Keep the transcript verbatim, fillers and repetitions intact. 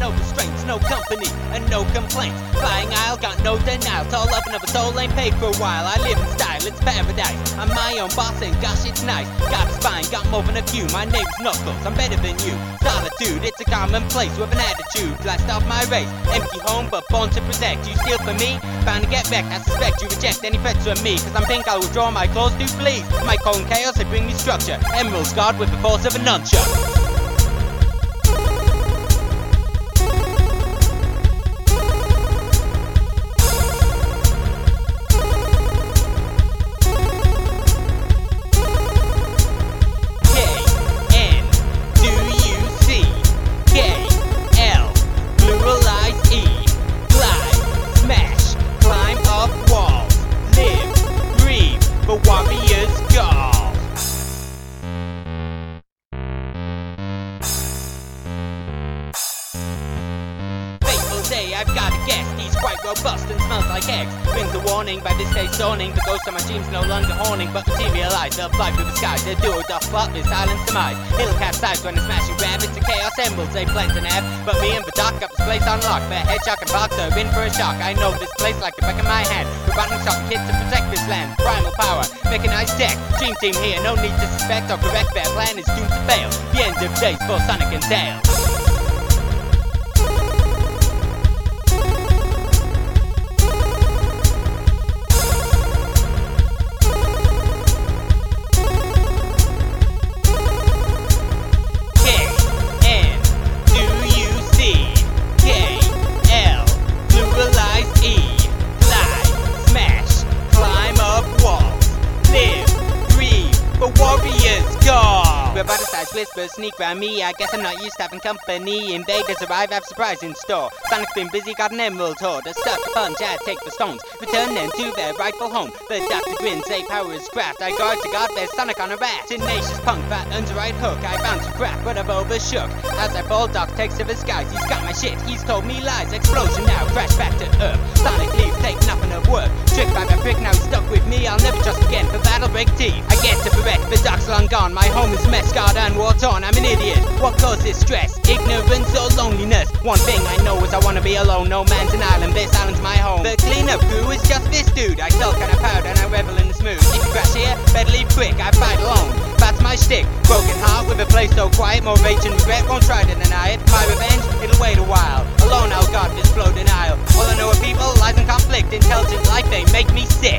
no restraints, no company, and no complaints. Flying Isle, got no denial. Tall up and of a soul ain't paid for a while. I live in style, it's paradise. I'm my own boss and gosh, it's nice. Got a spine, got more than a few. My name's Knuckles, I'm better than you. Solitude, it's a commonplace with an attitude. Last off my race, empty home but born to protect. You steal from me, bound to get wrecked. I suspect you reject any threats from me, cause I'm think I'll withdraw my claws to please. My call and chaos, they bring me structure. Emeralds guard with the force of a nunchuck. Warriors God. Fateful day, I've got a guest. He's quite robust and smells like eggs. Brings a warning, by this day dawning. The ghost of my dreams no longer haunting, but materialize. They'll fly through the sky. The duo doth plot with silence demise. He'll capsize when it's smashing rabbits and chaos emeralds. They plan to nab, but me and the doc got this place on lock. The hedgehog and box are in for a shock. I know this place like the back of my hand. We're running shop kit to protect this land. Primal power, mechanized tech. Dream team here, no need to suspect or correct. Their plan is doomed to fail. The end of days for Sonic and Tails. Warriors God. Roboticized whispers sneak round me. I guess I'm not used to having company. Invaders arrive, have surprise in store. Sonic's been busy, got an emerald hoard. A sucker punch, I take the stones. Return them to their rightful home. The doctor grins, say power is craft. I guard to guard, there's Sonic on a rat. Tenacious punk, that earns a right hook. I bounce to crack, but I've overshook. As I fall, Doc takes to the skies. He's got my shit, he's told me lies. Explosion now, crash back to earth. Sonic leaves, take nothing of worth. Tricked by my prick, now he's stuck with me. I'll never trust again, for that'll break teeth. I get to correct, the Doc's long gone. My home is a mess, scarred and war torn. I'm an idiot. What causes stress? Ignorance or loneliness? One thing I know is I wanna be alone. No man's an island, this island's my home. The cleanup crew is just this dude. I sell kind of proud and I revel in the smooth. If you crash here, better leave quick. I fight alone. That's my shtick. Broken heart with a place so quiet. More rage and regret, won't try to deny it. My revenge, it'll wait a while. Alone I'll guard this flow denial. All I know are people, lies and conflict. Intelligent life, they make me sick.